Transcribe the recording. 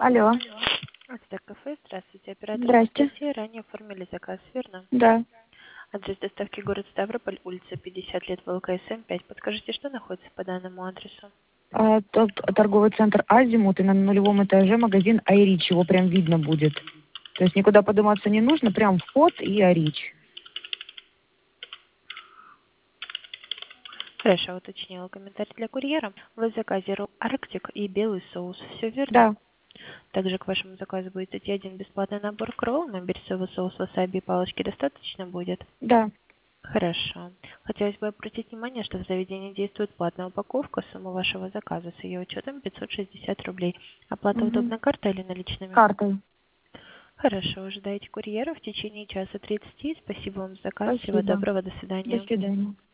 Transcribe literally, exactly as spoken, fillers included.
Алло. Ацтек кафе, здравствуйте. Оператор Здрасте. Анастасия, ранее оформили заказ, верно? Да. Адрес доставки город Ставрополь, улица пятьдесят лет, ВЛКСМ пять. Подскажите, что находится по данному адресу? А, тот торговый центр «Азимут» и на нулевом этаже магазин «Айрич». Его прям видно будет. То есть никуда подниматься не нужно, прям вход и «Айрич». Хорошо, уточнила комментарий для курьера. Вы в заказе ролл Арктик и белый соус. Все верно? Да, Также к вашему заказу будет идти один бесплатный набор к роллам, и берцовый соус васаби и палочки достаточно будет? да. Хорошо. Хотелось бы обратить внимание, что в заведении действует платная упаковка. Сумма вашего заказа с ее учетом пятьсот шестьдесят рублей. Оплата Угу. удобной картой или наличными? Картой. Хорошо, ожидаете курьера в течение часа тридцати. Спасибо вам за заказ. Всего Спасибо. доброго, до До свидания. свидания.